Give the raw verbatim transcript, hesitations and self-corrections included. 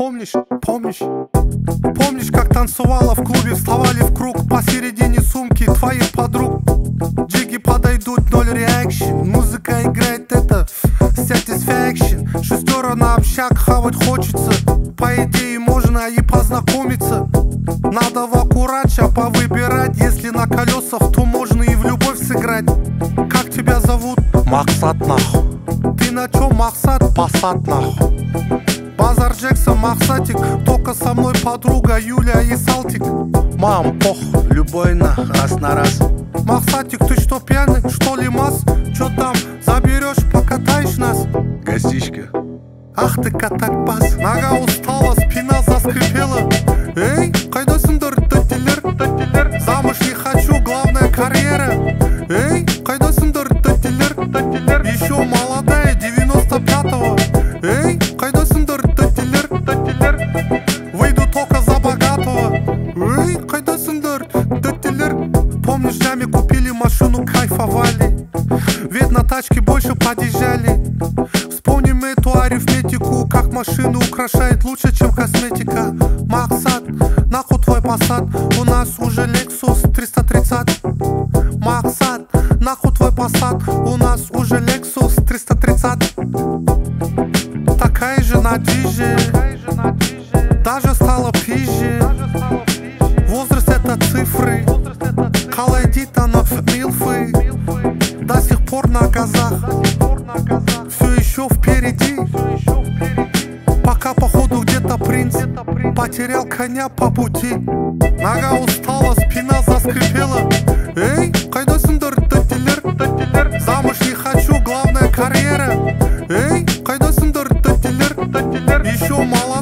помнишь, помнишь? Помнишь, как танцевала в клубе, вставали в круг посередине сумки твоих подруг? Джиги подойдут, ноль реакшн, музыка играет, это satisfaction. Шестеро на общак, хавать хочется, по идее можно и познакомиться. Надо в аккуратча повыбирать, если на колесах, то можно и в любовь сыграть. Как тебя зовут? Максат нахуй. Ты на чём, Максат? Пассат нахуй. Базар Джексон, Максатик, только со мной подруга Юля и Салтик. Мам, похуй, любой на раз на раз. Максатик, ты что, пьяный, что ли, мас? Чё там, заберешь, покатаешь нас? Гостичка. Ах ты катакбас. Нога устала, спина заскрипела. Эй, кайдасыңдар, тәттелер, тәттелер? Замуж не хочу, главная карьера. Эй, кайдасыңдар, тәттелер, тәттелер? Еще молодая, девяносто пятого. Эй, кайдасыңдар, тәттелер, тәттелер? Выйду только за богатого. Эй, кайдасыңдар, тәттелер? Помнишь, сами купили машину, кайфовали, ведь на тачке больше подъезжали. Вспомним эту арифметику, как машину украшает лучше, чем косметика. Максат, нахуй твой Passat, у нас уже Lexus триста тридцать. Максат, нахуй твой Passat, у нас уже Lexus триста тридцать. Такая же на диже, даже стала пизже. Возраст это цифры, колодит она в милфы. До сих пор на газах, все еще впереди. Пока походу где-то принц потерял коня по пути. Нога устала, спина заскрипела. Эй, кайдасыңдар, тәттелер, тәттелер? Замуж не хочу, главная карьера. Эй, кайдасыңдар, тәттелер, тәттелер? Еще мало